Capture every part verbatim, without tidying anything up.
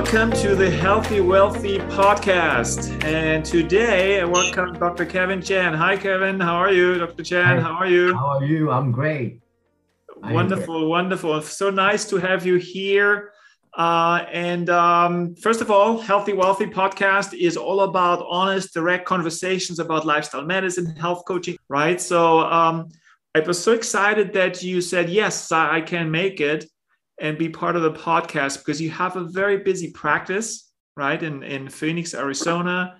Welcome to the Healthy Wealthy podcast. And today I welcome Doctor Kevin Chan. Hi, Kevin. How are you, Doctor Chan? Hi. How are you? How are you? I'm great. Wonderful, great. wonderful. So nice to have you here. Uh, and um, first of all, Healthy Wealthy podcast is all about honest, direct conversations about lifestyle medicine, health coaching, right? So um, I was so excited that you said, yes, I, I can make it and be part of the podcast because you have a very busy practice, right, in, in Phoenix, Arizona.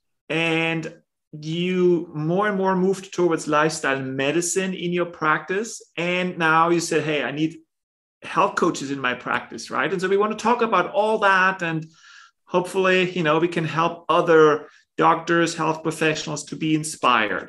And you more and more moved towards lifestyle medicine in your practice. And now you said, hey, I need health coaches in my practice, right? And so we want to talk about all that. And hopefully, you know, we can help other doctors, health professionals to be inspired.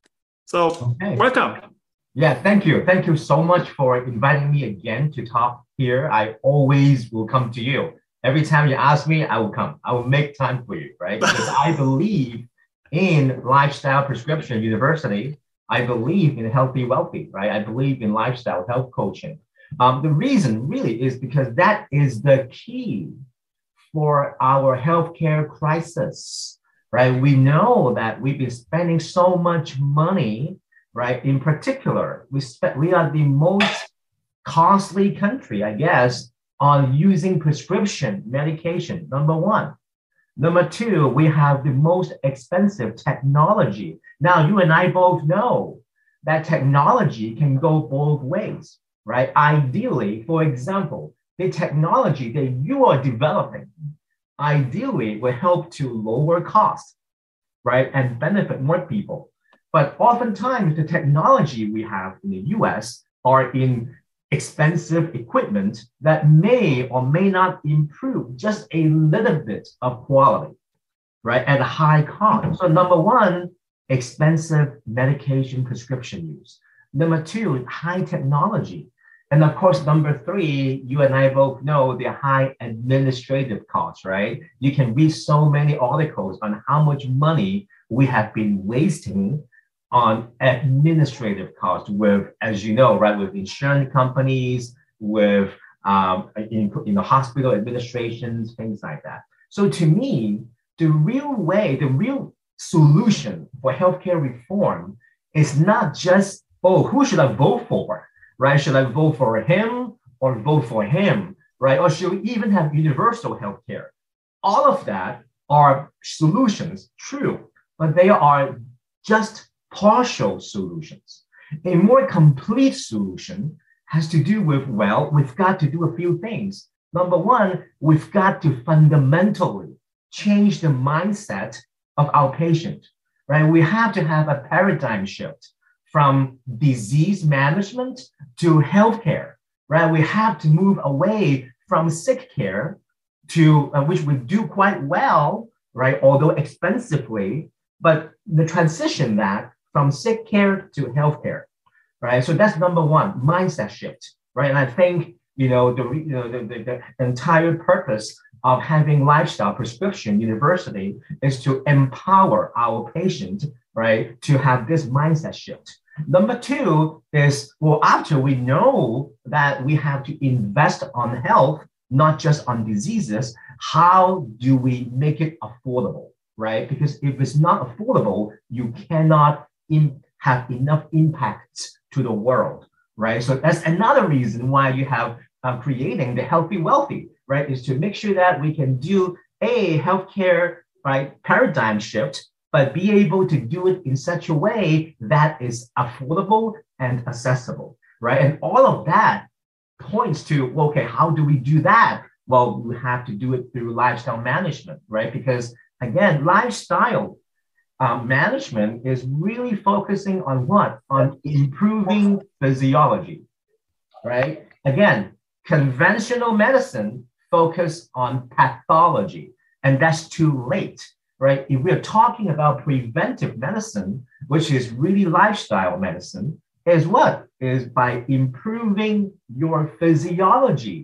So Okay. Welcome. Yeah, thank you. Thank you so much for inviting me again to talk here. I always will come to you. Every time you ask me, I will come. I will make time for you, right? Because I believe in Lifestyle Prescription University. I believe in Healthy Wealthy, right? I believe in lifestyle health coaching. Um, the reason really is because that is the key for our healthcare crisis, right? We know that we've been spending so much money, right? In particular, we spent, we are the most costly country, I guess, on using prescription medication, number one. Number two, we have the most expensive technology. Now, you and I both know that technology can go both ways, right? Ideally, for example, the technology that you are developing, ideally will help to lower costs, right? And benefit more people. But oftentimes the technology we have in the U S are in expensive equipment that may or may not improve just a little bit of quality, right? At a high cost. So number one, expensive medication prescription use. Number two, high technology. And of course, number three, you and I both know the high administrative costs, right? You can read so many articles on how much money we have been wasting on administrative costs with, as you know, right, with insurance companies, with um, in, in the hospital administrations, things like that. So to me, the real way, the real solution for healthcare reform is not just, oh, who should I vote for, right? Should I vote for him or vote for him, right? Or should we even have universal healthcare? All of that are solutions, true, but they are just partial solutions. A more complete solution has to do with, well, we've got to do a few things. Number one, we've got to fundamentally change the mindset of our patient, right? We have to have a paradigm shift from disease management to healthcare, right? We have to move away from sick care to, uh, which we do quite well, right? Although expensively, but the transition that from sick care to healthcare, right? So that's number one, mindset shift, right? And I think, you know, the, you know, the, the, the entire purpose of having Lifestyle Prescription University is to empower our patient, right, to have this mindset shift. Number two is, well, after we know that we have to invest on health, not just on diseases, how do we make it affordable, right? Because if it's not affordable, you cannot in, have enough impact to the world, right? So that's another reason why you have uh, creating the Healthy Wealthy, right? Is to make sure that we can do a healthcare, right, paradigm shift, but be able to do it in such a way that is affordable and accessible, right? And all of that points to, okay, how do we do that? Well, we have to do it through lifestyle management, right? Because again, lifestyle um, management is really focusing on what? On improving physiology, right? Again, conventional medicine focus on pathology, and that's too late, right? If we're talking about preventive medicine, which is really lifestyle medicine, is what? Is by improving your physiology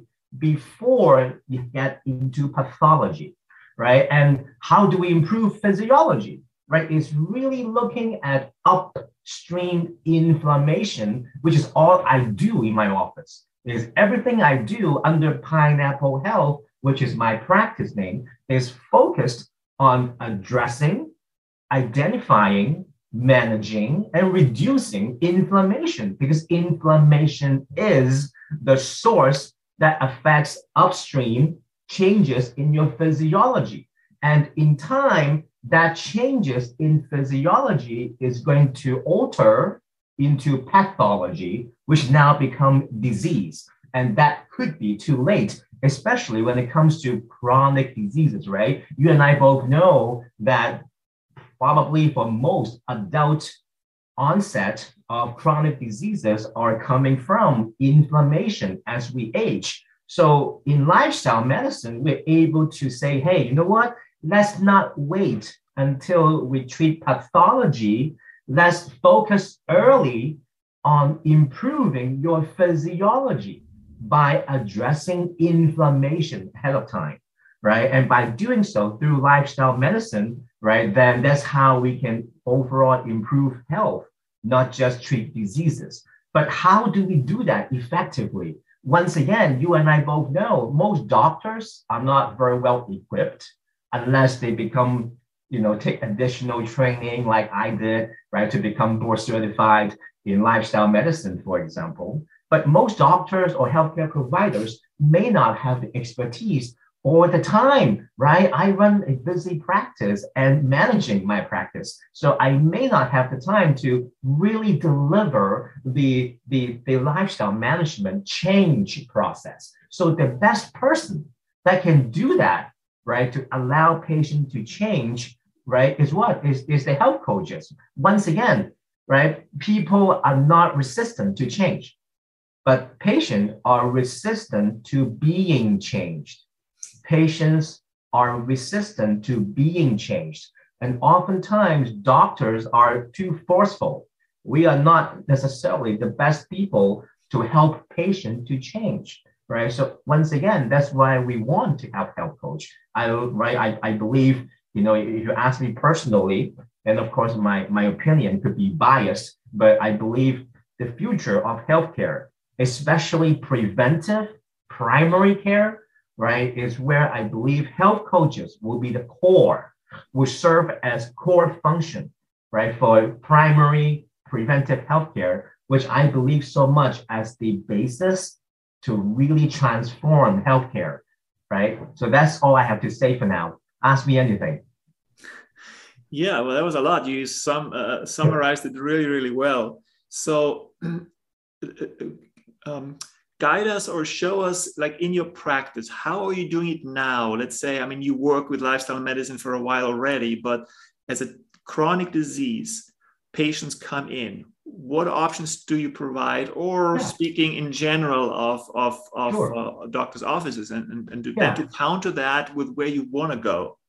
before you get into pathology, right? And how do we improve physiology, right? It's really looking at upstream inflammation, which is all I do in my office. Is everything I do under Pineapple Health which is my practice name, is focused on addressing, identifying, managing, and reducing inflammation, because inflammation is the source that affects upstream changes in your physiology. And in time, that changes in physiology is going to alter into pathology, which now become disease. And that could be too late, especially when it comes to chronic diseases, right? You and I both know that probably for most adult onset of chronic diseases are coming from inflammation as we age. So in lifestyle medicine, we're able to say, hey, you know what? Let's not wait until we treat pathology. Let's focus early on improving your physiology by addressing inflammation ahead of time, right? And by doing so through lifestyle medicine, right, then that's how we can overall improve health, not just treat diseases. But how do we do that effectively? Once again, you and I both know most doctors are not very well equipped unless they become, you know, take additional training like I did, right, to become board certified in lifestyle medicine, for example. But most doctors or healthcare providers may not have the expertise or the time, right? I run a busy practice and managing my practice. So I may not have the time to really deliver the, the, the lifestyle management change process. So the best person that can do that, right, to allow patients to change, right, is what? Is, is the health coaches. Once again, right, people are not resistant to change, but patients are resistant to being changed. Patients are resistant to being changed. And oftentimes doctors are too forceful. We are not necessarily the best people to help patients to change, right? So once again, that's why we want to have health coach. I, right, I, I believe, you know, if you ask me personally, and of course my, my opinion could be biased, but I believe the future of healthcare, especially preventive primary care, right, is where I believe health coaches will be the core, will serve as core function, right, for primary preventive healthcare, which I believe so much as the basis to really transform healthcare, right? So that's all I have to say for now. Ask me anything. Yeah, well, that was a lot. You sum, uh, summarized it really, really well. So um, guide us or show us, like in your practice, how are you doing it now? Let's say, I mean, you work with lifestyle medicine for a while already, but as a chronic disease, patients come in. What options do you provide? Or yeah. speaking in general of, of, of sure. uh, doctors' offices and, and, and, to, yeah. and to counter that with where you want to go?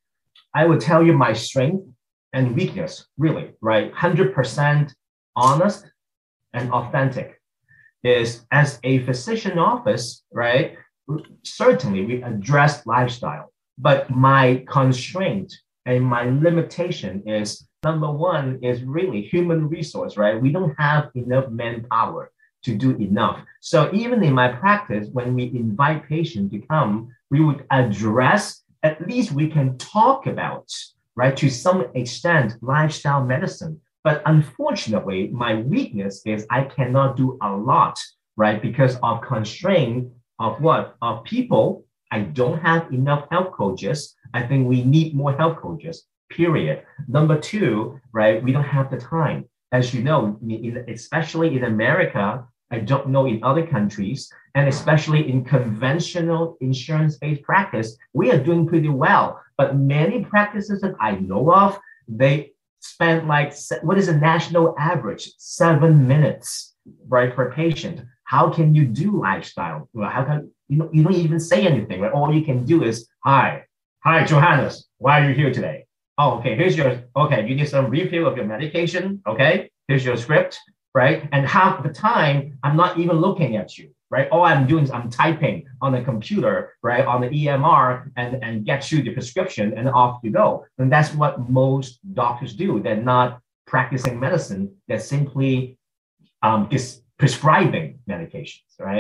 I would tell you my strength and weakness, really, right? one hundred percent honest and authentic. Is as a physician office, right? Certainly we address lifestyle, but my constraint and my limitation is number one is really human resource, right? We don't have enough manpower to do enough. So even in my practice, when we invite patients to come, we would address, at least we can talk about, right, to some extent, lifestyle medicine. But unfortunately, my weakness is I cannot do a lot, right? Because of constraint of what? Of people. I don't have enough health coaches. I think we need more health coaches, period. Number two, right? We don't have the time. As you know, in, especially in America, I don't know in other countries, and especially in conventional insurance-based practice, we are doing pretty well. But many practices that I know of, they spend like, what is the national average? Seven minutes, right, per patient. How can you do lifestyle? Well, how can, you know, you don't even say anything, right? All you can do is, hi, hi, Johannes, why are you here today? Oh, okay, here's your, okay, you need some refill of your medication, okay? Here's your script, right? And half the time, I'm not even looking at you, right? All I'm doing is I'm typing on the computer, right, on the E M R and, and get you the prescription and off you go. And that's what most doctors do. They're not practicing medicine. They're simply um, is prescribing medications, right?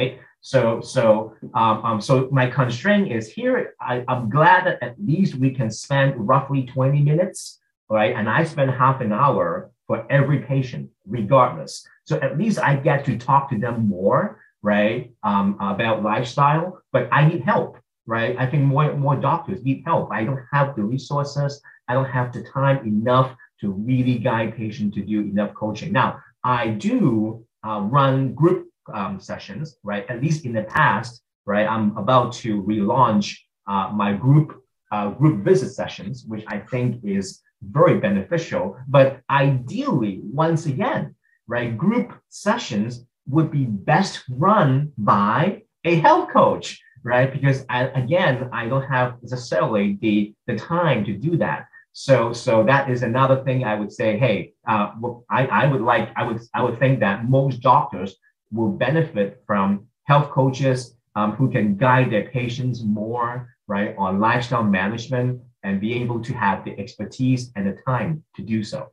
So, so, um, um, so my constraint is here. I, I'm glad that at least we can spend roughly twenty minutes, right? And I spend half an hour for every patient, regardless. So at least I get to talk to them more, right? Um, about lifestyle, but I need help, right? I think more more doctors need help. I don't have the resources. I don't have the time enough to really guide patients to do enough coaching. Now, I do uh, run group um, sessions, right? At least in the past, right? I'm about to relaunch uh, my group uh, group visit sessions, which I think is very beneficial. But ideally, once again, right, group sessions would be best run by a health coach, right? Because I, again, I don't have necessarily the, the time to do that. So, so that is another thing I would say, hey, uh, I, I would like, I would, I would think that most doctors will benefit from health coaches um, who can guide their patients more, right, on lifestyle management and be able to have the expertise and the time to do so.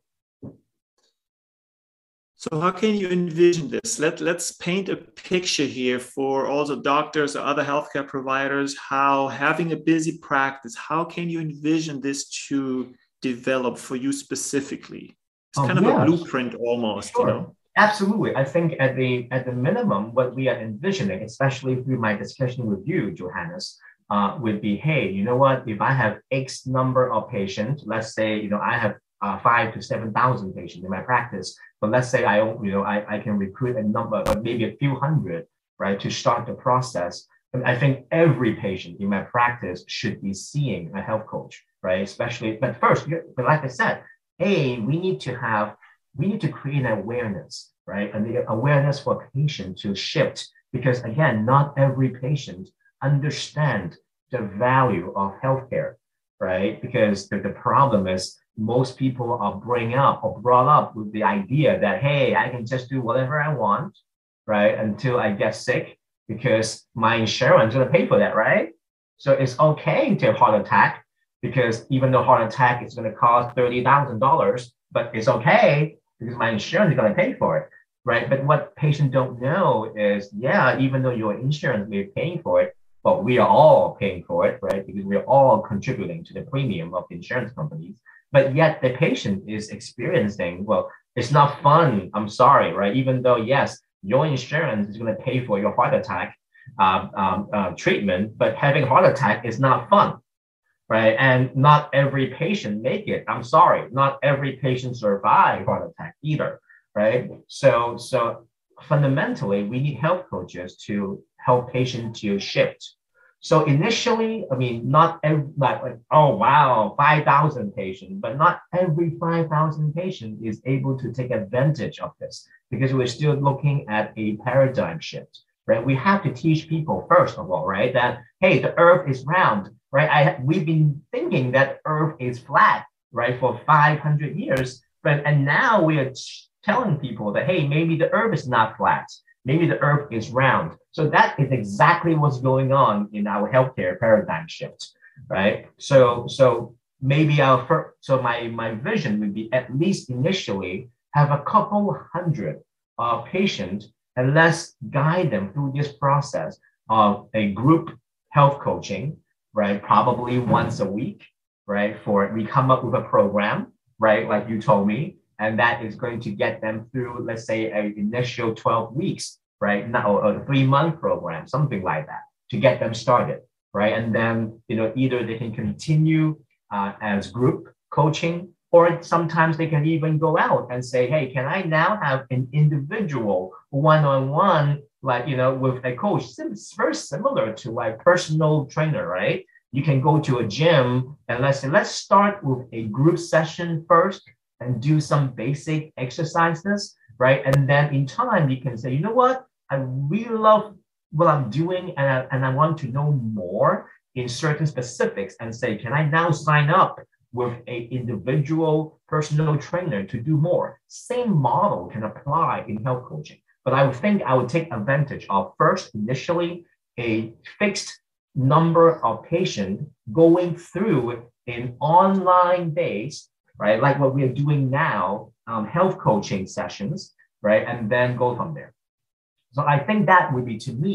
So how can you envision this? Let, let's paint a picture here for also doctors or other healthcare providers, how having a busy practice, how can you envision this to develop for you specifically? It's um, kind of yes. a blueprint almost, Sure. you know? Absolutely. I think at the at the minimum, what we are envisioning, especially through my discussion with you, Johannes, uh, would be, hey, you know what? If I have X number of patients, let's say, you know, I have uh, five to seven thousand patients in my practice, but let's say I, you know, I, I can recruit a number, but maybe a few hundred, right, to start the process. And I think every patient in my practice should be seeing a health coach, right? Especially, but first, but like I said, hey, we need to have we need to create an awareness, right? And the awareness for patient to shift, because again, not every patient understand the value of healthcare, right? Because the, the problem is most people are bring up or brought up with the idea that, hey, I can just do whatever I want, right? Until I get sick because my insurance is gonna pay for that, right? So it's okay to have heart attack because even though heart attack is gonna cost thirty thousand dollars, but it's okay because my insurance is going to pay for it, right? But what patients don't know is, yeah, even though your insurance may be paying for it, but we are all paying for it, right? Because we're all contributing to the premium of the insurance companies. But yet the patient is experiencing, well, it's not fun. I'm sorry, right? Even though, yes, your insurance is going to pay for your heart attack uh, um, uh, treatment, but having a heart attack is not fun. Right. And not every patient make it. I'm sorry. Not every patient survive heart attack either. Right. So, so fundamentally, we need health coaches to help patients to shift. So initially, I mean, not every, like, like oh, wow, five thousand patients, but not every five thousand patient is able to take advantage of this because we're still looking at a paradigm shift. Right. We have to teach people, first of all, right, that, hey, the earth is round. Right, I we've been thinking that Earth is flat, right, for five hundred years, but and now we are telling people that, hey, maybe the Earth is not flat, maybe the Earth is round. So that is exactly what's going on in our healthcare paradigm shift, right? So so maybe our first, so my my vision would be at least initially have a couple hundred uh, patients and let's guide them through this process of a group health coaching. Right, probably once a week, right? For we come up with a program, right? Like you told me, and that is going to get them through, let's say, an initial twelve weeks, right? Now, a three month program, something like that, to get them started, right? And then, you know, either they can continue uh, as group coaching, or sometimes they can even go out and say, hey, can I now have an individual one-on-one, like, you know, with a coach? It's very similar to like personal trainer, right? You can go to a gym and let's say, let's start with a group session first and do some basic exercises, right? And then in time, you can say, you know what? I really love what I'm doing and I, and I want to know more in certain specifics and say, can I now sign up with an individual personal trainer to do more? Same model can apply in health coaching. But I would think I would take advantage of first, initially, a fixed number of patients going through an online base, right? Like what we are doing now, um, health coaching sessions, right? And then go from there. So I think that would be, to me,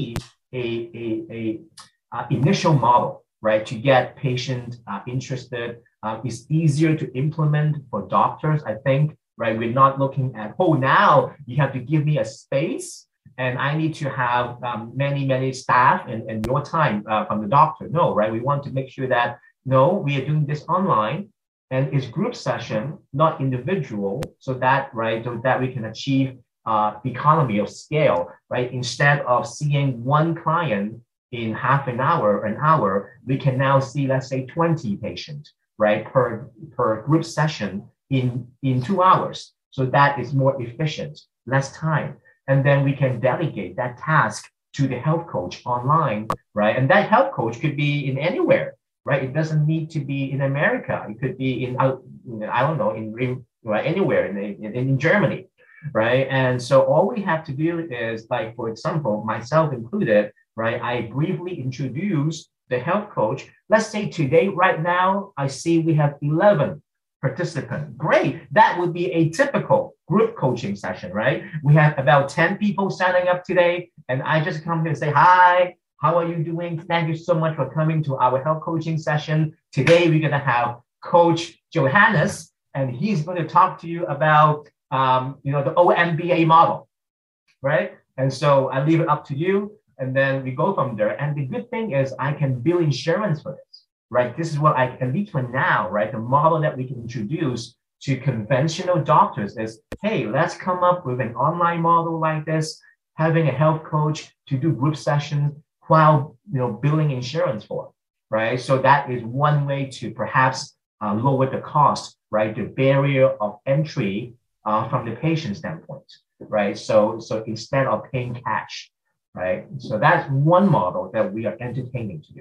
a, a, a uh, initial model, right, to get patient uh, interested. Uh, it's easier to implement for doctors, I think, right? We're not looking at, oh, now you have to give me a space and I need to have um, many, many staff and, and your time uh, from the doctor. No, right? We want to make sure that, no, we are doing this online and it's group session, not individual, so that, right, so that we can achieve uh, economy of scale, right? Instead of seeing one client in half an hour, an hour, we can now see, let's say, twenty patients, right, per, per group session in, in two hours. So that is more efficient, less time. And then we can delegate that task to the health coach online, right? And that health coach could be in anywhere, right? It doesn't need to be in America. It could be in, I don't know, in, in right, anywhere in, in, in Germany, right? And so all we have to do is, like, for example, myself included, right? I briefly introduce the health coach. Let's say today, right now, I see we have eleven participants. Great. That would be a typical group coaching session, right? We have about ten people signing up today. And I just come here and say, hi, how are you doing? Thank you so much for coming to our health coaching session. Today, we're going to have Coach Johannes, and he's going to talk to you about, um, you know, the O M B A model, right? And so I leave it up to you. And then we go from there. And the good thing is I can bill insurance for this, right? This is what I, at least for now, right? The model that we can introduce to conventional doctors is, hey, let's come up with an online model like this, having a health coach to do group sessions while, you know, billing insurance for, right? So that is one way to perhaps uh, lower the cost, right? The barrier of entry uh, from the patient standpoint, right? So, so instead of paying cash, right? So that's one model that we are entertaining to do.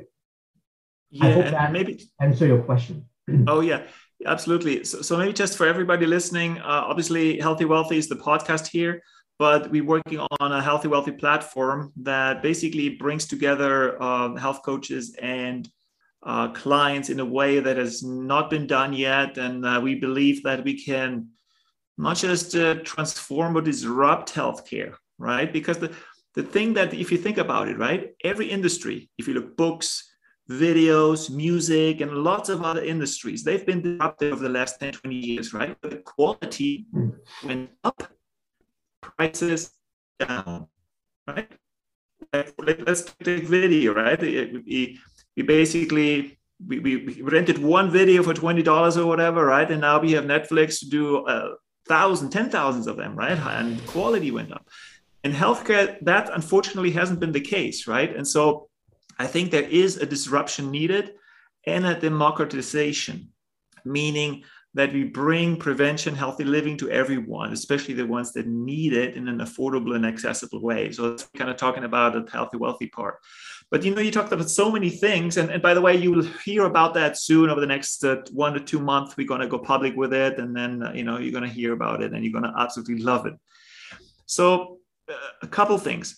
Yeah, I hope and that maybe answer your question. Oh yeah, absolutely. So, so maybe just for everybody listening, uh, obviously Healthy Wealthy is the podcast here, but we're working on a Healthy Wealthy platform that basically brings together uh, health coaches and uh, clients in a way that has not been done yet. And uh, we believe that we can not just uh, transform or disrupt healthcare, right? Because the, the thing that, if you think about it, right, every industry, if you look books, videos, music, and lots of other industries, they've been disrupted over the last ten, twenty years, right? But the quality went up, prices down, right? Let's take video, right? We, we basically, we, we rented one video for twenty dollars or whatever, right? And now we have Netflix to do a thousand, ten thousands of them, right? And quality went up. In healthcare, that unfortunately hasn't been the case, right? And so I think there is a disruption needed and a democratization, meaning that we bring prevention, healthy living to everyone, especially the ones that need it in an affordable and accessible way. So that's kind of talking about the healthy, wealthy part. But, you know, you talked about so many things. And, and by the way, you will hear about that soon over the next uh, one to two months. We're going to go public with it. And then, uh, you know, you're going to hear about it and you're going to absolutely love it. So uh, a couple things.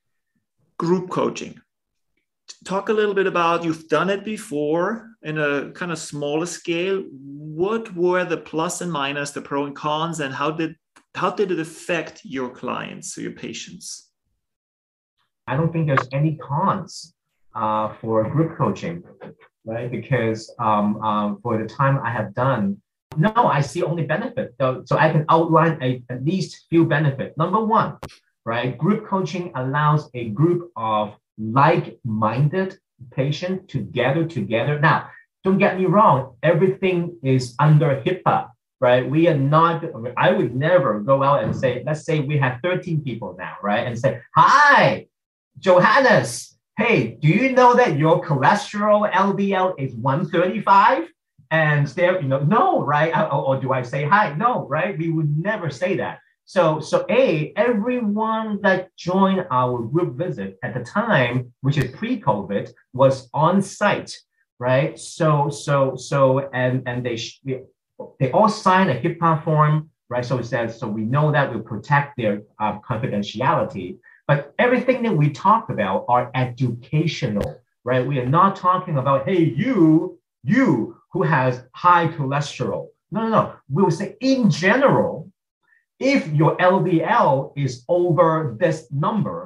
Group coaching. Talk a little bit about, you've done it before in a kind of smaller scale. What were the plus and minus, the pro and cons, and how did how did it affect your clients or your patients? I don't think there's any cons uh, for group coaching, right? Because um, um, for the time I have done, no, I see only benefit. So, so I can outline a, at least few benefits. Number one, right? Group coaching allows a group of like-minded patients to gather together. Now, don't get me wrong, everything is under HIPAA, right? We are not, I would never go out and say, let's say we have thirteen people now, right? And say, hi, Johannes, hey, do you know that your cholesterol L D L is one thirty-five? And there, you know, no, right? Or, or do I say hi? No, right? We would never say that. So, so A, everyone that joined our group visit at the time, which is pre-COVID, was on site, right? So, so, so, and and they they all signed a HIPAA form, right? So it says, so we know that we protect their uh, confidentiality. But everything that we talked about are educational, right? We are not talking about, hey, you, you who has high cholesterol. No, no, no. We will say in general, if your L D L is over this number,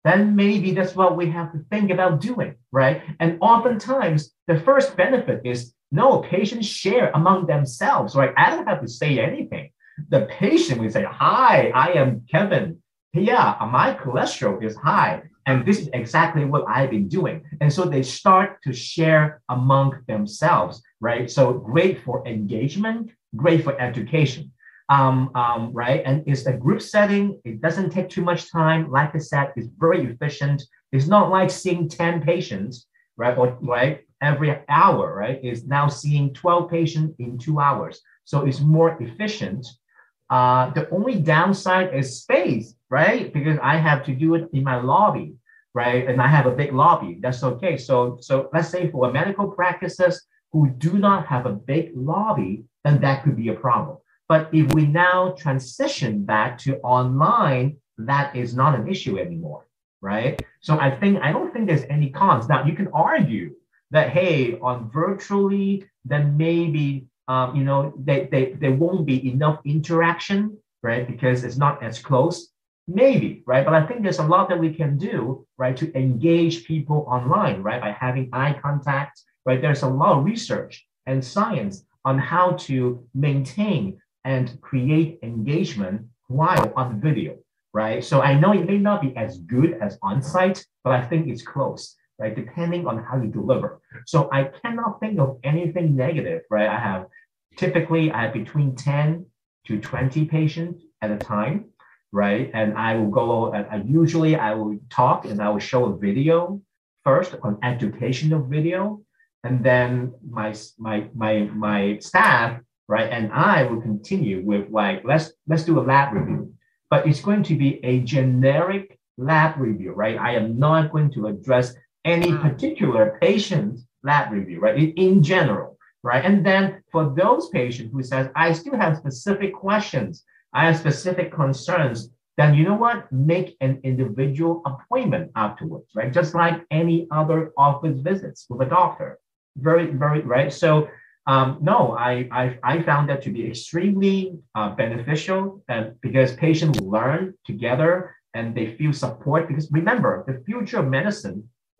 then maybe that's what we have to think about doing, right? And oftentimes, the first benefit is no, patients share among themselves, right? I don't have to say anything. The patient will say, hi, I am Kevin. Yeah, my cholesterol is high. And this is exactly what I've been doing. And so they start to share among themselves, right? So great for engagement, great for education. Um, um, right? And it's a group setting. It doesn't take too much time. Like I said, it's very efficient. It's not like seeing ten patients, right? Or right every hour, right? It's now seeing twelve patients in two hours. So it's more efficient. Uh, the only downside is space, right? Because I have to do it in my lobby, right? And I have a big lobby. That's okay. So, so let's say for medical practices who do not have a big lobby, then that could be a problem. But if we now transition that to online, that is not an issue anymore, right? So I think, I don't think there's any cons. Now, you can argue that, hey, on virtually, then maybe, um, you know, they, they, there won't be enough interaction, right? Because it's not as close. Maybe, right? But I think there's a lot that we can do, right, to engage people online, right? By having eye contact, right? There's a lot of research and science on how to maintain and create engagement while on video, right? So I know it may not be as good as on-site, but I think it's close, right? Depending on how you deliver. So I cannot think of anything negative, right? I have, typically I have between ten to twenty patients at a time, right? And I will go, I, usually I will talk and I will show a video first, an educational video, and then my, my, my, my staff, right? And I will continue with like, let's, let's do a lab review, but it's going to be a generic lab review, right? I am not going to address any particular patient's lab review, right? In, in general, right? And then for those patients who says, I still have specific questions, I have specific concerns, then you know what? Make an individual appointment afterwards, right? Just like any other office visits with a doctor. Very, very, right? So Um, no, I, I, I found that to be extremely uh, beneficial, and because patients learn together and they feel support. Because remember, the future of medicine,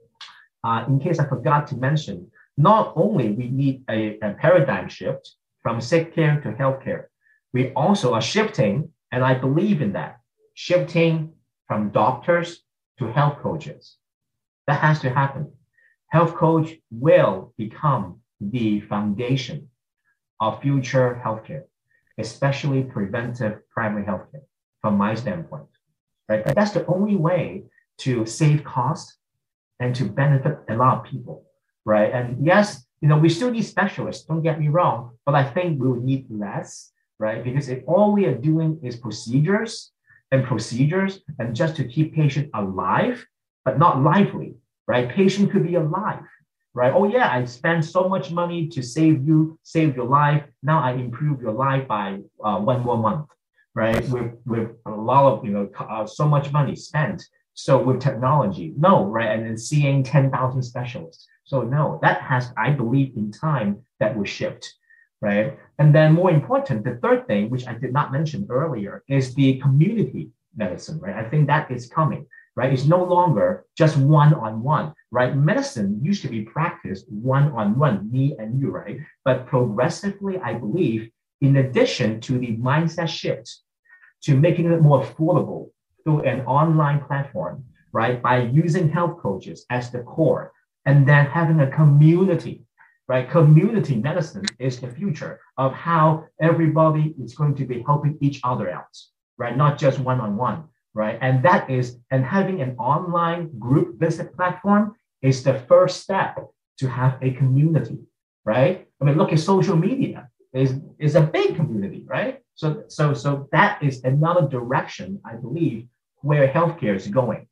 uh, in case I forgot to mention, not only we need a, a paradigm shift from sick care to healthcare, we also are shifting, and I believe in that, shifting from doctors to health coaches. That has to happen. Health coach will become the foundation of future healthcare, especially preventive primary healthcare, from my standpoint, right? But that's the only way to save costs and to benefit a lot of people, right? And yes, you know, we still need specialists, don't get me wrong, but I think we will need less, right? Because if all we are doing is procedures and procedures and just to keep patient alive, but not lively, right? Patient could be alive. Right? Oh yeah, I spent so much money to save you, save your life. Now I improve your life by uh, one more month, right? With with a lot of, you know, uh, so much money spent. So with technology, no, right? And then seeing ten thousand specialists. So no, that has, I believe in time that will shift, right? And then more important, the third thing, which I did not mention earlier, is the community medicine, right? I think that is coming. Right? It's no longer just one-on-one, right? Medicine used to be practiced one-on-one, me and you, right? But progressively, I believe, in addition to the mindset shift to making it more affordable through an online platform, right? By using health coaches as the core, and then having a community, right? Community medicine is the future of how everybody is going to be helping each other out, right? Not just one-on-one. Right. And that is, and having an online group visit platform is the first step to have a community, right? I mean, look at social media is, is a big community, right? So, so, so that is another direction, I believe, where healthcare is going.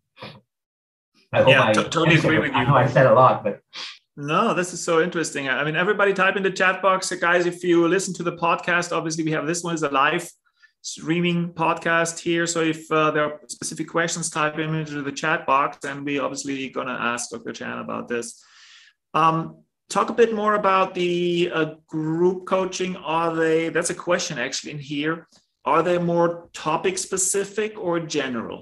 I hope yeah, I t- totally agree with you. I know I said a lot, but. No, this is so interesting. I mean, everybody type in the chat box. Guys, if you listen to the podcast, obviously we have this one is a live streaming podcast here. So if uh, there are specific questions, type them into the chat box, and we obviously gonna ask Doctor Chan about this. Um, talk a bit more about the uh, group coaching. Are they, that's a question actually in here. Are they more topic specific or general?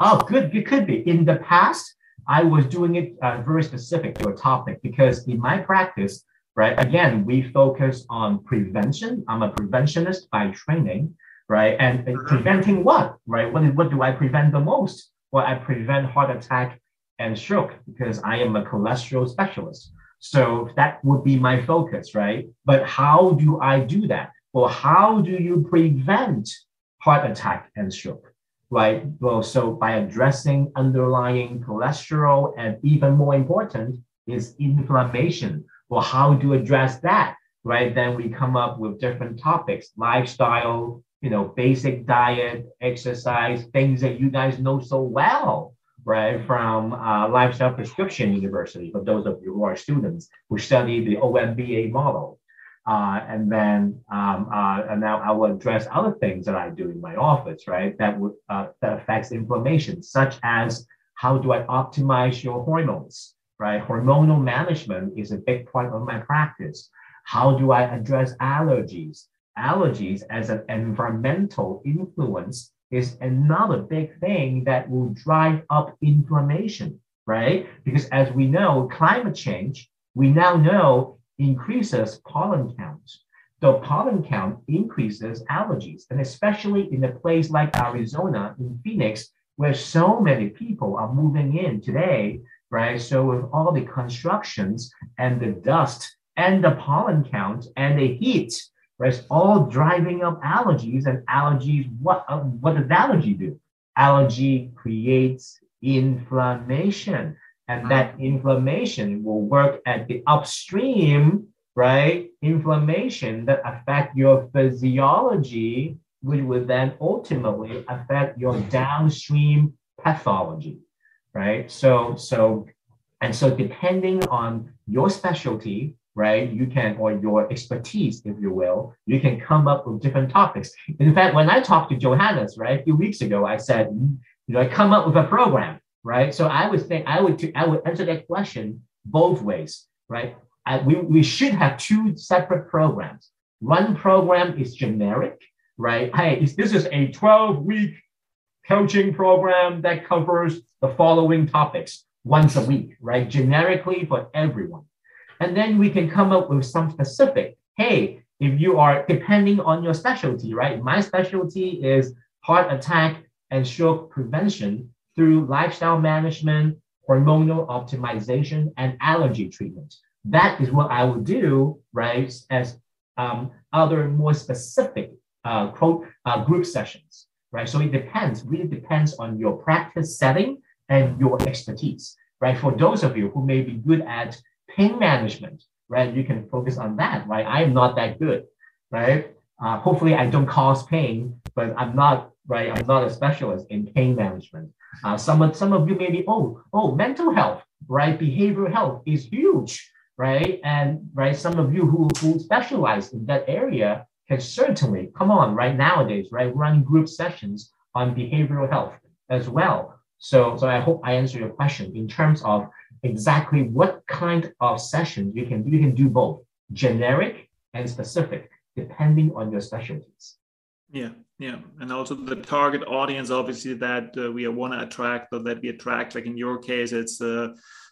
Oh, good. It could be. In the past, I was doing it uh, very specific to a topic because in my practice, right, again, we focus on prevention. I'm a preventionist by training, right? And uh, preventing what, right? What, is, what do I prevent the most? Well, I prevent heart attack and stroke because I am a cholesterol specialist. So that would be my focus, right? But how do I do that? Well, how do you prevent heart attack and stroke? Right. Well, so by addressing underlying cholesterol, and even more important is inflammation. Well, how to address that? Right. Then we come up with different topics, lifestyle, you know, basic diet, exercise, things that you guys know so well, right? From uh, Lifestyle Prescription University, for those of you who are students who study the O M B A model. Uh, and then um, uh, and now I will address other things that I do in my office, right? That would uh, that affects inflammation, such as how do I optimize your hormones, right? Hormonal management is a big part of my practice. How do I address allergies? Allergies as an environmental influence is another big thing that will drive up inflammation, right? Because as we know, climate change, we now know increases pollen count. The pollen count increases allergies, and especially in a place like Arizona, in Phoenix, where so many people are moving in today, right? So with all the constructions and the dust and the pollen count and the heat, right, it's all driving up allergies. And allergies, what, uh, what does allergy do? Allergy creates inflammation. And that inflammation will work at the upstream, right? Inflammation that affect your physiology, which will then ultimately affect your downstream pathology, right? So, so, and so depending on your specialty, right, you can, or your expertise, if you will, you can come up with different topics. In fact, when I talked to Johannes, right, a few weeks ago, I said, you know, I come up with a program. Right. So I would think I would I would answer that question both ways. Right. I, we, we should have two separate programs. One program is generic. Right. Hey, this is a twelve week coaching program that covers the following topics once a week. Right. Generically for everyone. And then we can come up with some specific. Hey, if you are depending on your specialty. Right. My specialty is heart attack and stroke prevention through lifestyle management, hormonal optimization, and allergy treatment. That is what I would do, right, as um, other more specific uh, quote, uh, group sessions, right? So it depends, really depends on your practice setting and your expertise, right? For those of you who may be good at pain management, right, you can focus on that, right? I am not that good, right? Uh, hopefully I don't cause pain, but I'm not, right? I'm not a specialist in pain management. Uh, some, of, some of you may be, oh, oh, mental health, right? Behavioral health is huge, right? And right, some of you who, who specialize in that area can certainly, come on, right, nowadays, right, run group sessions on behavioral health as well. So, so I hope I answer your question in terms of exactly what kind of sessions you can do. You can do both generic and specific, depending on your specialties. Yeah, yeah. And also the target audience, obviously, that uh, we want to attract, or that we attract, like in your case, it's uh,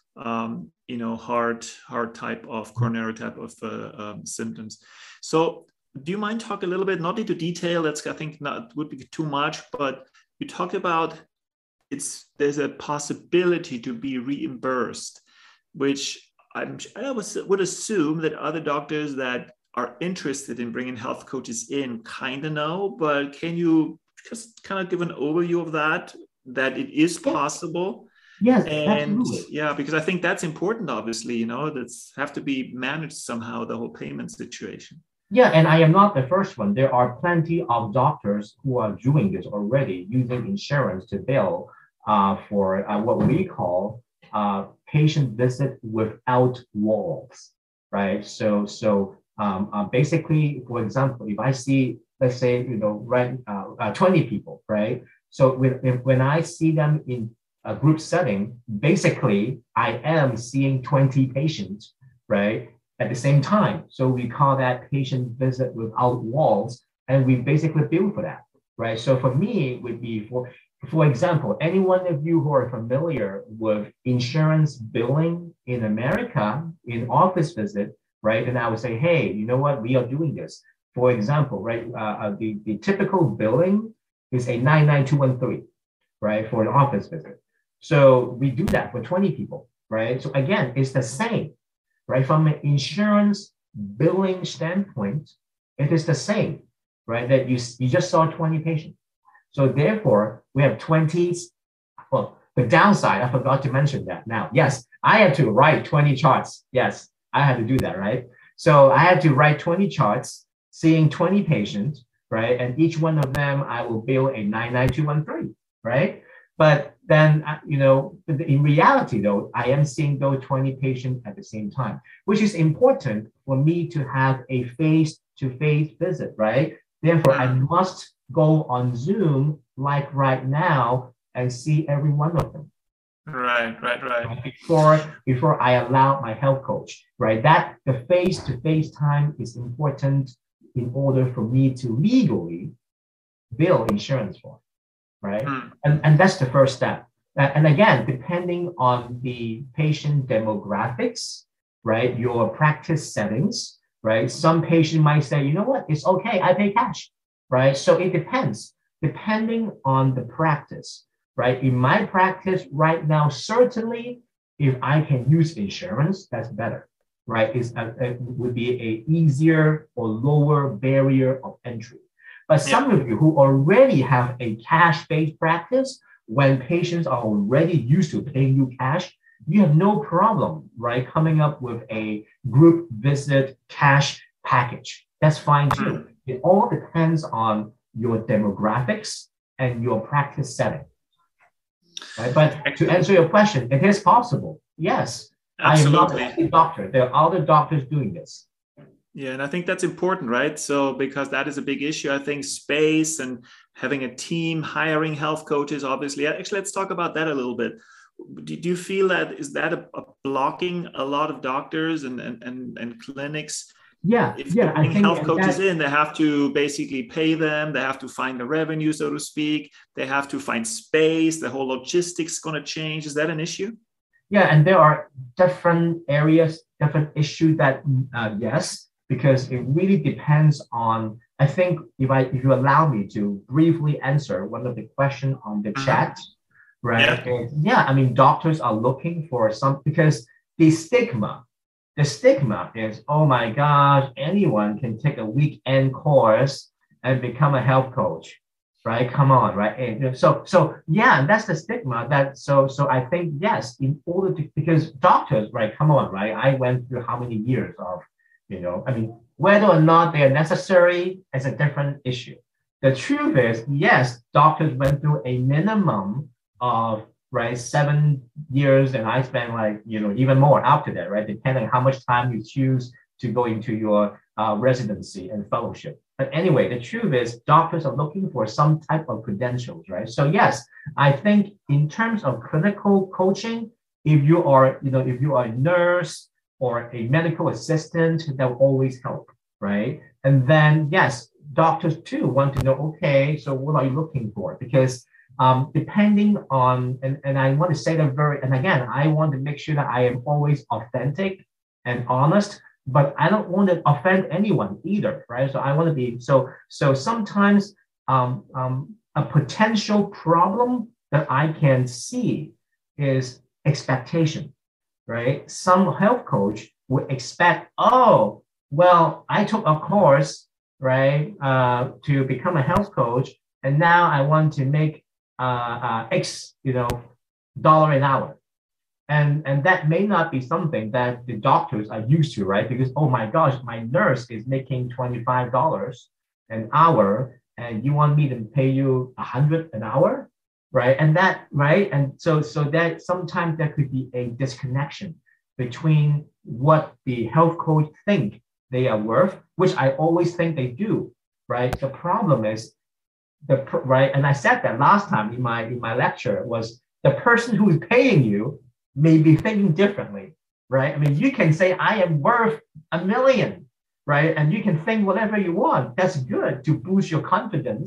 um, you know, heart, heart type of coronary type of uh, um, symptoms. So do you mind talk a little bit, not into detail, that's, I think not would be too much, but you talked about it's, there's a possibility to be reimbursed, which I'm, I was, would assume that other doctors that are interested in bringing health coaches in kind of know, but can you just kind of give an overview of that, that it is possible? Yes, and absolutely. Yeah, because I think that's important, obviously, you know, that's have to be managed somehow, the whole payment situation. Yeah, and I am not the first one. There are plenty of doctors who are doing this already, using insurance to bill uh, for uh, what we call uh, patient visit without walls, right? So, so um, uh, basically, for example, if I see, let's say, you know, right, uh, uh, twenty people, right? So when, when I see them in a group setting, basically, I am seeing twenty patients, right, at the same time. So we call that patient visit without walls, and we basically bill for that. right? So for me, it would be for, for example, any one of you who are familiar with insurance billing in America, in office visit, right? And I would say, hey, you know what? We are doing this. For example, right? Uh, the, the typical billing is a nine nine two one three, right? For an office visit. So we do that for twenty people, right? So again, it's the same, right? From an insurance billing standpoint, it is the same, right? That you, you just saw twenty patients. So therefore, we have twenty, well, the downside, I forgot to mention that now. Yes, I had to write twenty charts. Yes, I had to do that, right? So I had to write twenty charts, seeing twenty patients, right? And each one of them, I will bill a nine nine two one three, right? But then, you know, in reality, though, I am seeing those twenty patients at the same time, which is important for me to have a face-to-face visit, right? Therefore, I must go on Zoom like right now and see every one of them. Right, right, right. Before, before I allow my health coach, right? That the face-to-face time is important in order for me to legally bill insurance for, right? Mm. And, and that's the first step. And again, depending on the patient demographics, right? Your practice settings, right? Some patient might say, you know what, it's okay, I pay cash, right? So it depends, depending on the practice, right? In my practice right now, certainly, if I can use insurance, that's better, right? It's a, it would be a easier or lower barrier of entry. But some yeah. of you who already have a cash-based practice, when patients are already used to paying you cash, you have no problem, right? Coming up with a group visit cash package. That's fine too. It all depends on your demographics and your practice setting. Right? But to answer your question, it is possible. Yes. Absolutely. I am not a doctor. There are other doctors doing this. Yeah, and I think that's important, right? So because that is a big issue, I think space and having a team, hiring health coaches, obviously. Actually, let's talk about that a little bit. Do you feel that is that a, a blocking a lot of doctors and and and, and clinics? Yeah, if yeah. bring I think health coaches that, in, they have to basically pay them. They have to find the revenue, so to speak. They have to find space. The whole logistics is going to change. Is that an issue? Yeah, and there are different areas, different issues that uh, yes. Because it really depends on, I think if I if you allow me to briefly answer one of the questions on the mm-hmm. chat, right? Yeah. And yeah, I mean, doctors are looking for some, because the stigma, the stigma is, oh my gosh, anyone can take a weekend course and become a health coach, right? Come on, right? And so, so yeah, that's the stigma that, so, so I think, yes, in order to, because doctors, right? Come on, right? I went through how many years of, you know, I mean, whether or not they are necessary is a different issue. The truth is, yes, doctors went through a minimum of, right, seven years, and I spent like, you know, even more after that, right, depending on how much time you choose to go into your uh, residency and fellowship. But anyway, the truth is, doctors are looking for some type of credentials, right? So yes, I think in terms of clinical coaching, if you are, you know, if you are a nurse, or a medical assistant, that will always help, right? And then, yes, doctors too want to know, okay, so what are you looking for? Because um, depending on, and, and I want to say that very, and again, I want to make sure that I am always authentic and honest, but I don't want to offend anyone either, right? So I want to be, so, so sometimes um, um, a potential problem that I can see is expectation. Right? Some health coach would expect, oh, well, I took a course, right, uh, to become a health coach, and now I want to make uh, uh, X, you know, dollar an hour. And, and that may not be something that the doctors are used to, right? Because, oh my gosh, my nurse is making twenty-five dollars an hour, and you want me to pay you one hundred dollars an hour? Right. And that, right. And so, so that sometimes there could be a disconnection between what the health coach think they are worth, which I always think they do. Right. The problem is the, right. And I said that last time in my, in my lecture was the person who is paying you may be thinking differently. Right. I mean, you can say, I am worth a million. Right. And you can think whatever you want. That's good to boost your confidence.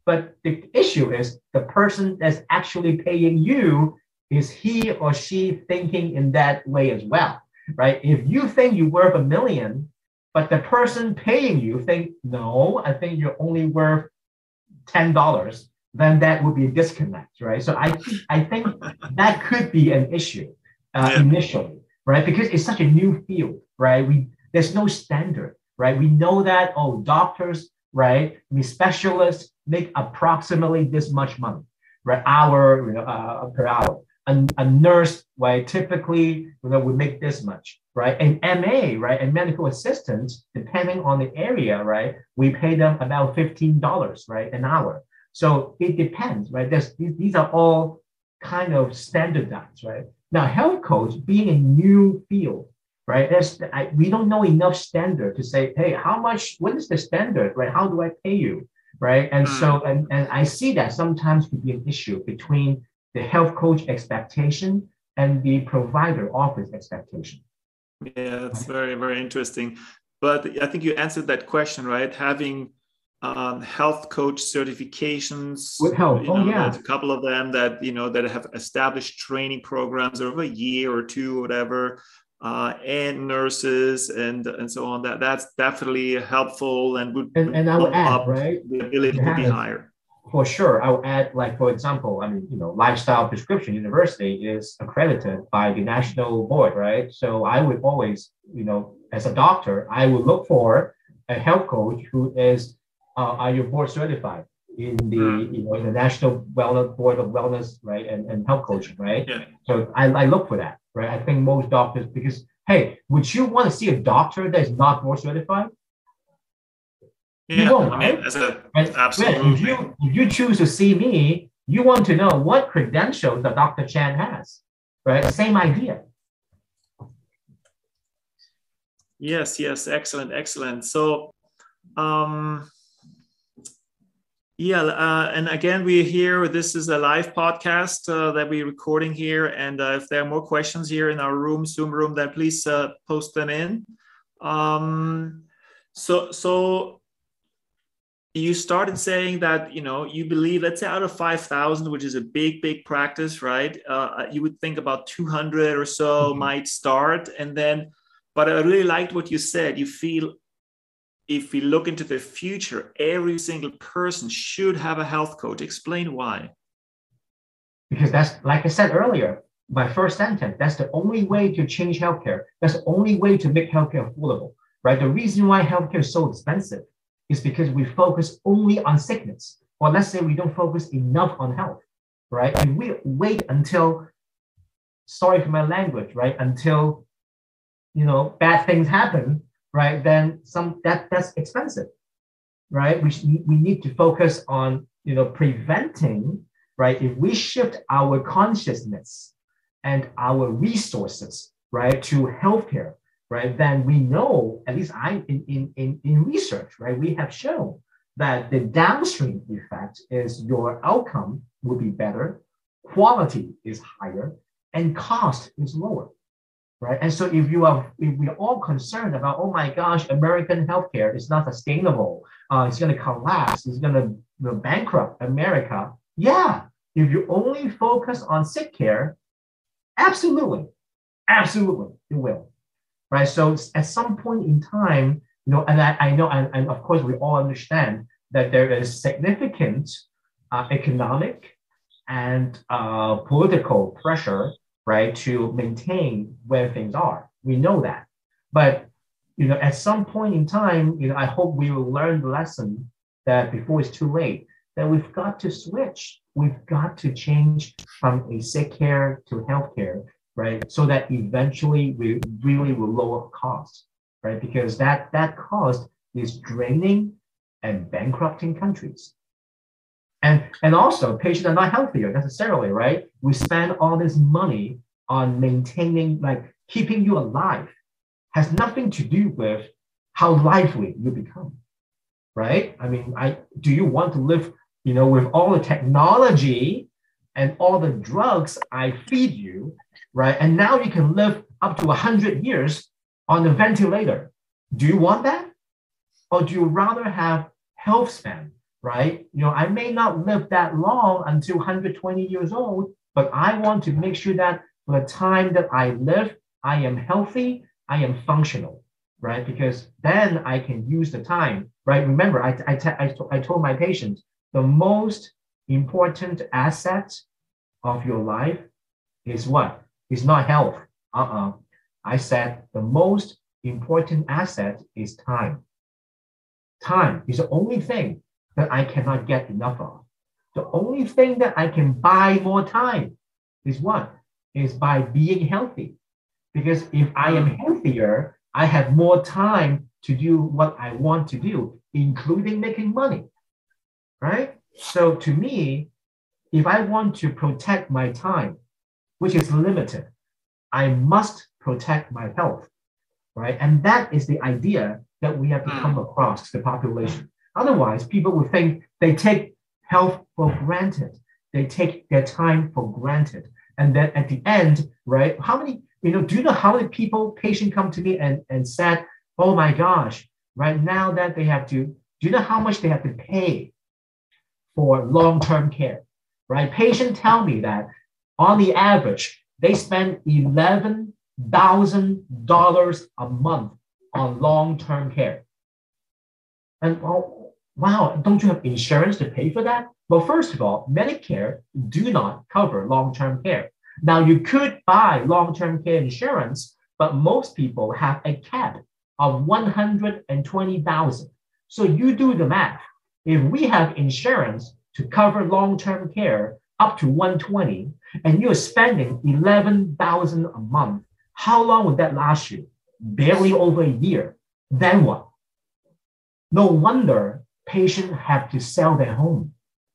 But the issue is the person that's actually paying you, is he or she thinking in that way as well, right? If you think you're worth a million, but the person paying you think, no, I think you're only worth ten dollars, then that would be a disconnect, right? So I, I think that could be an issue uh, yeah. initially, right? Because it's such a new field, right? We There's no standard, right? We know that, oh, doctors, right? I mean, specialists make approximately this much money, right? Hour, you know, uh, per hour. A, a nurse, right, typically, you know, would make this much, right? And M A, right, and medical assistants, depending on the area, right, we pay them about fifteen dollars, right, an hour. So it depends, right? There's, these are all kind of standardized, right? Now, health coach being a new field, right? There's, I, we don't know enough standard to say, hey, how much, what is the standard, right? How do I pay you, right? And mm. so, and, and I see that sometimes could be an issue between the health coach expectation and the provider office expectation. Yeah, that's very, very interesting. But I think you answered that question, right? Having um, health coach certifications. With help, you oh know, yeah. There's a couple of them that, you know, that have established training programs over a year or two, or whatever, uh, and nurses and and so on. That that's definitely helpful and would and, and I would add, up right? the ability to be higher. For sure, I would add, like, for example, I mean, you know, Lifestyle Prescription University is accredited by the national board, right? So I would always, you know, as a doctor, I would look for a health coach who is, uh, are you board certified in the, mm. you know, in the National Wellness Board of Wellness, right, and, and health coaching, right? Yeah. So I, I look for that, right? I think most doctors, because, hey, would you want to see a doctor that is not board certified? Yeah, you won't, I mean, right? As a, and, absolutely. If you, if you choose to see me, you want to know what credentials that Doctor Chan has, right? Same idea. Yes, yes, excellent, excellent. So, um, yeah, uh, and again, we're here. This is a live podcast uh, that we're recording here. And uh, if there are more questions here in our room, Zoom room, then please uh, post them in. Um, so, so. You started saying that, you know, you believe, let's say out of five thousand, which is a big, big practice, right? Uh, you would think about two hundred or so mm-hmm. might start. And then, but I really liked what you said. You feel if we look into the future, every single person should have a health coach. Explain why. Because that's, like I said earlier, my first sentence, that's the only way to change healthcare. That's the only way to make healthcare affordable, right? The reason why healthcare is so expensive is because we focus only on sickness, or let's say we don't focus enough on health, right? And we wait until, sorry for my language, right? Until, you know, bad things happen, right? Then some that that's expensive, right? We we need to focus on, you know, preventing, right? If we shift our consciousness and our resources, right, to healthcare, right, then we know, at least I in, in, in, in research, right, we have shown that the downstream effect is your outcome will be better, quality is higher, and cost is lower, right? And so if you are, if we're all concerned about, oh my gosh, American healthcare is not sustainable, uh, it's going to collapse, it's going to, you know, bankrupt America. Yeah, if you only focus on sick care, absolutely, absolutely, it will. Right. So at some point in time, you know, and I, I know, and, and of course, we all understand that there is significant uh, economic and uh, political pressure, right, to maintain where things are. We know that. But, you know, at some point in time, you know, I hope we will learn the lesson that before it's too late, that we've got to switch. We've got to change from a sick care to healthcare, right? So that eventually we really will lower costs, right? Because that, that cost is draining and bankrupting countries. And, and also patients are not healthier necessarily, right? We spend all this money on maintaining, like keeping you alive, has nothing to do with how lively you become, right? I mean, I do you want to live, you know, with all the technology and all the drugs I feed you, right? And now you can live up to one hundred years on a ventilator. Do you want that? Or do you rather have health span, right? You know, I may not live that long until one hundred twenty years old, but I want to make sure that for the time that I live, I am healthy, I am functional, right? Because then I can use the time, right? Remember, I, I, I, I told my patients, the most important asset of your life is what? It's not health. Uh-uh. I said the most important asset is time. Time is the only thing that I cannot get enough of. The only thing that I can buy more time is what? Is by being healthy. Because if I am healthier, I have more time to do what I want to do, including making money, right? So to me, if I want to protect my time, which is limited, I must protect my health, right? And that is the idea that we have to come across the population. Otherwise, people would think they take health for granted. They take their time for granted. And then at the end, right, how many, you know, do you know how many people, patient come to me and, and said, oh my gosh, right now that they have to, do you know how much they have to pay for long-term care, right? Patients tell me that on the average, they spend eleven thousand dollars a month on long-term care. And well, wow, don't you have insurance to pay for that? Well, first of all, Medicare do not cover long-term care. Now, you could buy long-term care insurance, but most people have a cap of one hundred twenty thousand dollars. So you do the math. If we have insurance to cover long-term care up to one hundred twenty thousand dollars, and you're spending eleven thousand dollars a month, how long would that last you? Barely over a year. Then what? No wonder patients have to sell their home.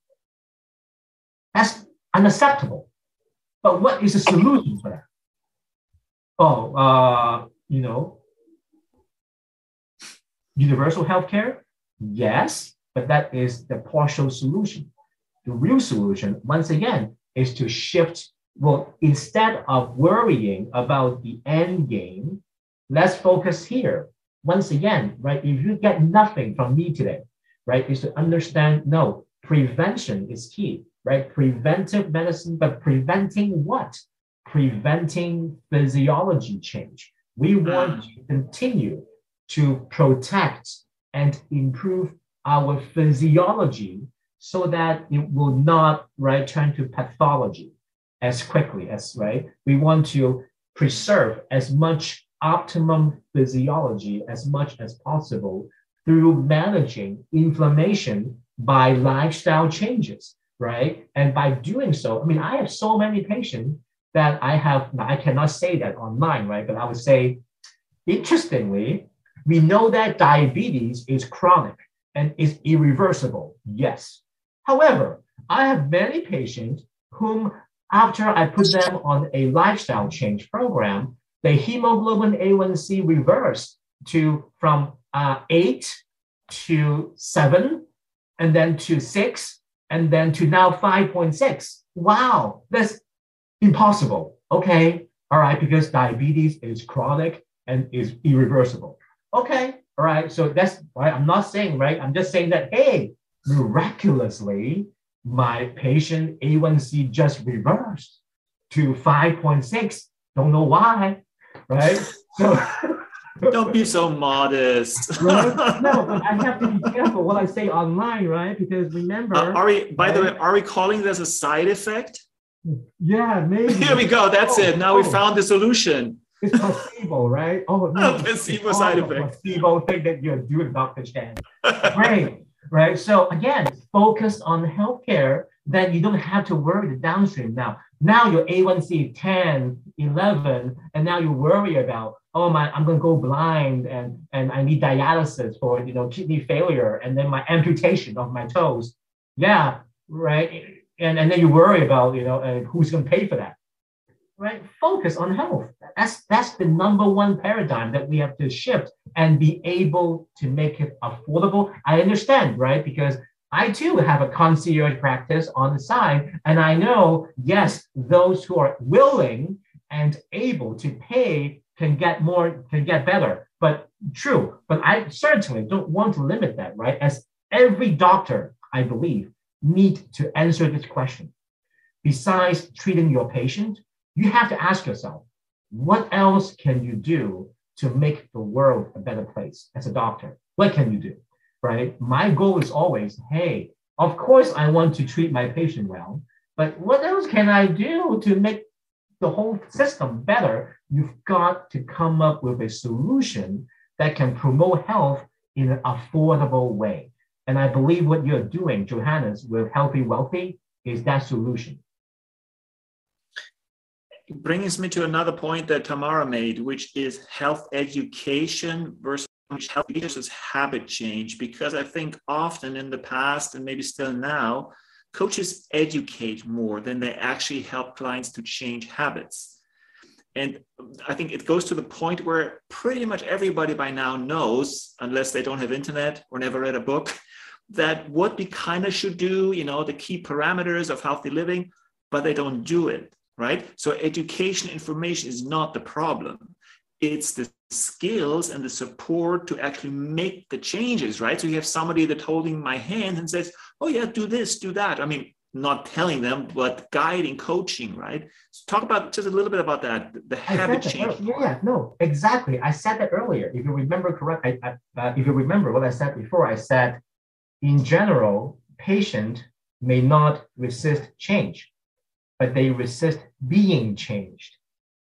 That's unacceptable. But what is the solution for that? Oh, uh, you know, universal health care? Yes, but that is the partial solution. The real solution, once again, is to shift. Well, instead of worrying about the end game, let's focus here. Once again, right, if you get nothing from me today, right, is to understand, no, prevention is key, right? Preventive medicine, but preventing what? Preventing physiology change. We want to continue to protect and improve our physiology so that it will not, right, turn to pathology as quickly as, right? We want to preserve as much optimum physiology as much as possible through managing inflammation by lifestyle changes, right? And by doing so, I mean, I have so many patients that I have, I cannot say that online, right? But I would say, interestingly, we know that diabetes is chronic and is irreversible, yes. However, I have many patients whom, after I put them on a lifestyle change program, the hemoglobin A one C reversed to from uh, eight to seven, and then to six, and then to now five point six. Wow, that's impossible. Okay, all right, because diabetes is chronic and is irreversible. Okay, all right, so that's right. I'm not saying, right, I'm just saying that, hey, miraculously, my patient A one C just reversed to five point six. Don't know why, right? So don't be so modest. Right? No, but I have to be careful what I say online, right? Because remember, uh, are we? By right? the way, are we calling this a side effect? Yeah, maybe. Here we go. That's oh, it. Now oh. we found the solution. It's placebo, right? Oh, no, placebo it's side effect. Placebo thing that you're doing, Doctor Chan. Great, right? So again, focus on healthcare. Then you don't have to worry the downstream. Now, now your A one C ten, eleven, and now you worry about, oh my, I'm gonna go blind and and I need dialysis for, you know, kidney failure, and then my amputation of my toes. Yeah, right. And and then you worry about, you know, uh, who's gonna pay for that. Right? Focus on health. That's that's the number one paradigm that we have to shift and be able to make it affordable. I understand, right? Because I too have a concierge practice on the side, and I know, yes, those who are willing and able to pay can get more, can get better. But true, but I certainly don't want to limit that, right? As every doctor, I believe, need to answer this question. Besides treating your patient, you have to ask yourself, what else can you do to make the world a better place as a doctor? What can you do, right? My goal is always, hey, of course I want to treat my patient well, but what else can I do to make the whole system better? You've got to come up with a solution that can promote health in an affordable way. And I believe what you're doing, Johannes, with Healthy Wealthy is that solution. It brings me to another point that Tamara made, which is health education versus health versus habit change. Because I think often in the past, and maybe still now, coaches educate more than they actually help clients to change habits. And I think it goes to the point where pretty much everybody by now knows, unless they don't have internet or never read a book, that what we kind of should do, you know, the key parameters of healthy living, but they don't do it, right? So education, information is not the problem. It's the skills and the support to actually make the changes, right? So you have somebody that's holding my hand and says, oh yeah, do this, do that. I mean, not telling them, but guiding, coaching, right? So talk about just a little bit about that, the habit change. Yeah, yeah, no, exactly. I said that earlier. If you remember correct, I, I, uh, if you remember what I said before, I said, in general, patient may not resist change, but they resist being changed.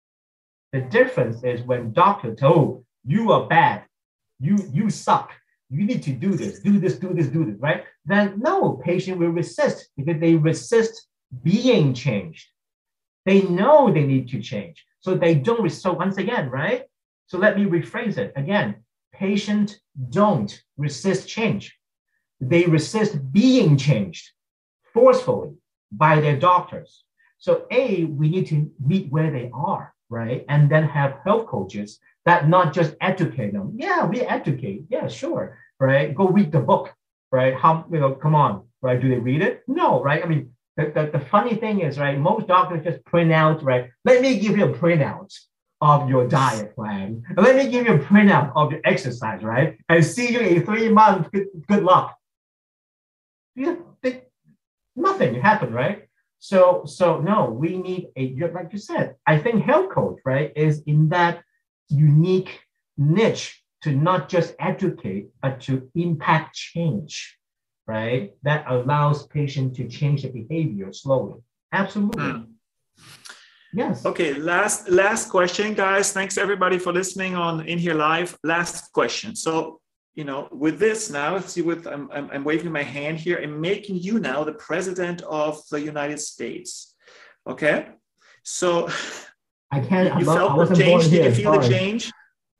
The difference is when doctor told you are bad, you you suck, you need to do this, do this, do this, do this, right? Then no, patient will resist because they resist being changed. They know they need to change, so they don't. So once again, right? So let me rephrase it again. Patient don't resist change. They resist being changed forcefully by their doctors. So A, we need to meet where they are, right? And then have health coaches that not just educate them. Yeah, we educate. Yeah, sure, right? Go read the book, right? How, you know, come on, right? Do they read it? No, right? I mean, the, the, the funny thing is, right, most doctors just print out, right? Let me give you a printout of your diet plan. Let me give you a printout of your exercise, right? And see you in three months. Good, good luck. Yeah, they, nothing happened, right? So, so no, we need a, like you said, I think health coach, right, is in that unique niche to not just educate, but to impact change, right? That allows patients to change their behavior slowly. Absolutely. Mm. Yes. Okay, last last question, guys. Thanks everybody for listening on In Here Live. Last question. So, you know, with this now, let's see, with I'm, I'm, I'm waving my hand here. I'm making you now the president of the United States. Okay, so I can't. You I'm felt not, the change. Did here. you feel Sorry. the change?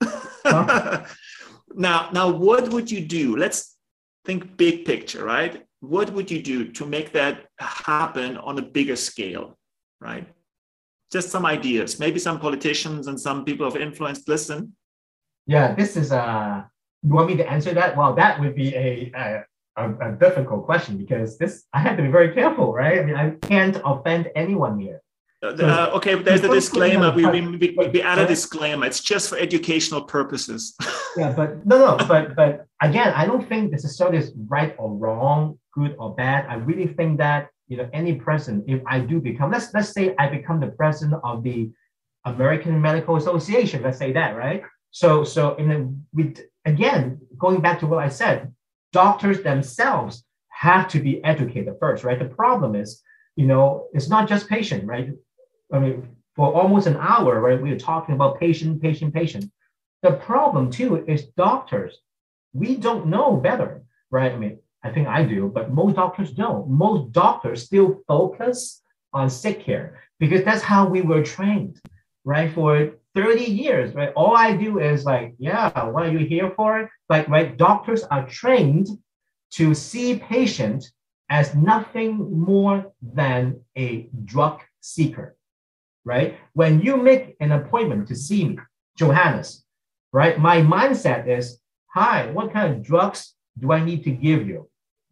Huh? now, now, what would you do? Let's think big picture, right? What would you do to make that happen on a bigger scale, right? Just some ideas. Maybe some politicians and some people of influence listen. Yeah, this is a. You want me to answer that? Well, that would be a, a, a difficult question because this, I have to be very careful, right? I mean, I can't offend anyone here. So, uh, okay, but there's the disclaimer. We, we, we, we add a disclaimer. It's just for educational purposes. Yeah, but no, no, but but again, I don't think necessarily is right or wrong, good or bad. I really think that, you know, any president, if I do become, let's let's say I become the president of the American Medical Association, let's say that, right? So so in the, with again, going back to what I said, doctors themselves have to be educated first, right? The problem is, you know, it's not just patient, right? I mean, for almost an hour, right, we were talking about patient, patient, patient. The problem too is doctors. We don't know better, right? I mean, I think I do, but most doctors don't. Most doctors still focus on sick care because that's how we were trained, right? For thirty years, right? All I do is like, yeah, what are you here for? Like, right, doctors are trained to see patients as nothing more than a drug seeker, right? When you make an appointment to see me, Johannes, right? My mindset is, hi, what kind of drugs do I need to give you?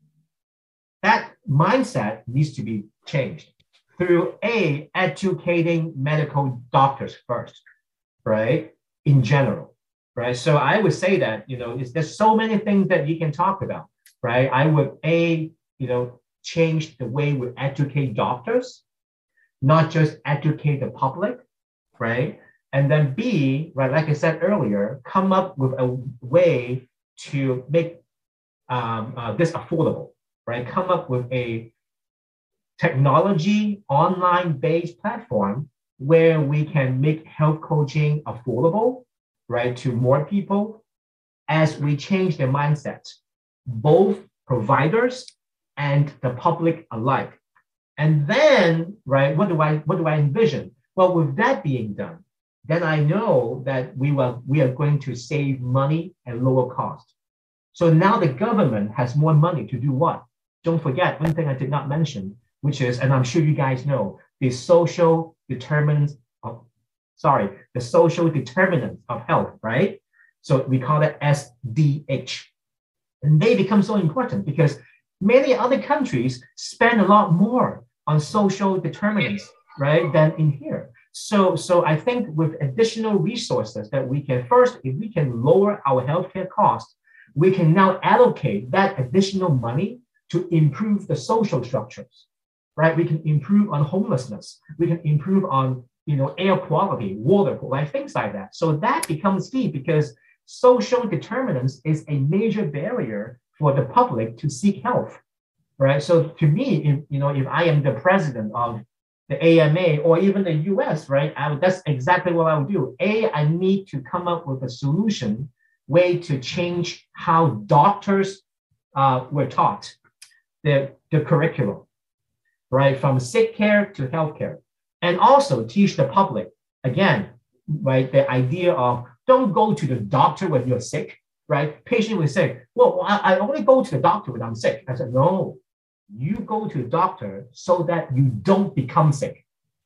That mindset needs to be changed through A, educating medical doctors first, right? In general, right? So I would say that, you know, it's, there's so many things that you can talk about, right? I would A, you know, change the way we educate doctors, not just educate the public, right? And then B, right, like I said earlier, come up with a way to make um, uh, this affordable, right? Come up with a technology online-based platform where we can make health coaching affordable, right, to more people as we change their mindset, both providers and the public alike. And then, right, what do I what do I envision? Well, with that being done, then I know that we will we are going to save money and lower cost. So now the government has more money to do what? Don't forget one thing I did not mention, which is, and I'm sure you guys know, the social determinants of, sorry, the social determinants of health, right? So we call it S D H. And they become so important because many other countries spend a lot more on social determinants, right, than in here. So, so I think with additional resources that we can, first, if we can lower our healthcare costs, we can now allocate that additional money to improve the social structures, right? We can improve on homelessness. We can improve on, you know, air quality, water quality, things like that. So that becomes key because social determinants is a major barrier for the public to seek health, right? So to me, if, you know, if I am the president of the A M A or even the U S, right, I would, that's exactly what I would do. A, I need to come up with a solution, way to change how doctors uh, were taught, the, the curriculum, right, from sick care to healthcare, and also teach the public, again, right, the idea of don't go to the doctor when you're sick, right? Patient was sick. Well, I, I only go to the doctor when I'm sick. I said, no, you go to the doctor so that you don't become sick.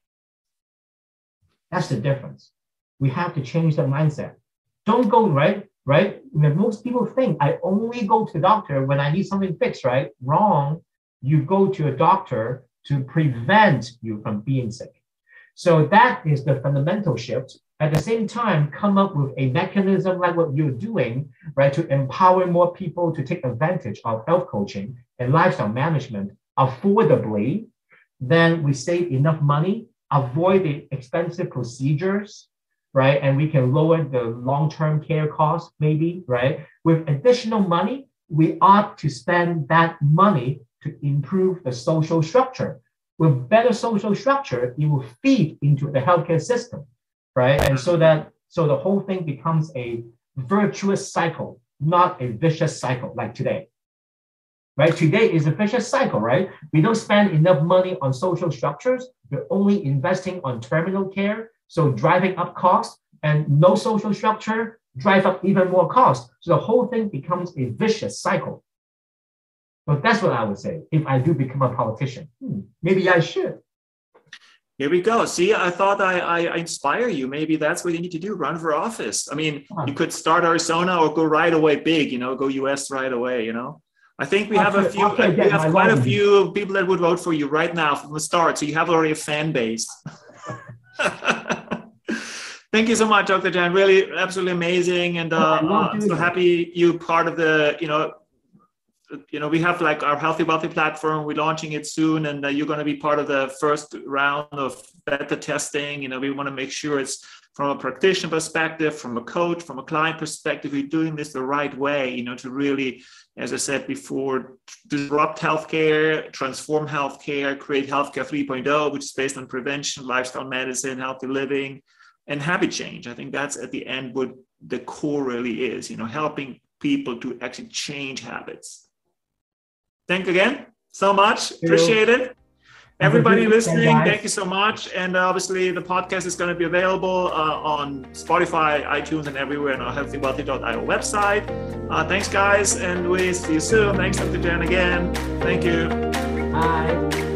That's the difference. We have to change the mindset. Don't go, right? Right? Most people think I only go to the doctor when I need something fixed, right? Wrong. You go to a doctor to prevent you from being sick. So that is the fundamental shift. At the same time, come up with a mechanism like what you're doing, right, to empower more people to take advantage of health coaching and lifestyle management affordably. Then we save enough money, avoid the expensive procedures, right, and we can lower the long-term care costs, maybe, right? With additional money, we ought to spend that money to improve the social structure. With better social structure, it will feed into the healthcare system, right? And so that so the whole thing becomes a virtuous cycle, not a vicious cycle like today, right? Today is a vicious cycle, right? We don't spend enough money on social structures. We're only investing on terminal care, so driving up costs, and no social structure drive up even more costs. So the whole thing becomes a vicious cycle. But that's what I would say if I do become a politician. Hmm, maybe I should. Here we go. See, I thought I, I, I inspire you. Maybe that's what you need to do, run for office. I mean, huh. You could start Arizona or go right away big, you know, go U S right away, you know. I think we have a few, we have quite a few people that would vote for you right now from the start. So you have already a fan base. Thank you so much, Doctor Jan. Really, absolutely amazing. And uh, oh, uh, I'm so happy you part of the, you know, you know, we have like our Healthy Wealthy platform. We're launching it soon, and uh, you're going to be part of the first round of beta testing. You know, we want to make sure it's from a practitioner perspective, from a coach, from a client perspective, we're doing this the right way, you know, to really, as I said before, disrupt healthcare, transform healthcare, create healthcare three point oh, which is based on prevention, lifestyle medicine, healthy living, and habit change. I think that's at the end what the core really is, you know, helping people to actually change habits. Thank you again so much. Appreciate it. Everybody listening, thank you so much. And obviously the podcast is going to be available uh, on Spotify, iTunes, and everywhere on our healthy wealthy dot i o website. Uh, thanks, guys. And we see you soon. Thanks, Doctor Jan, again. Thank you. Bye.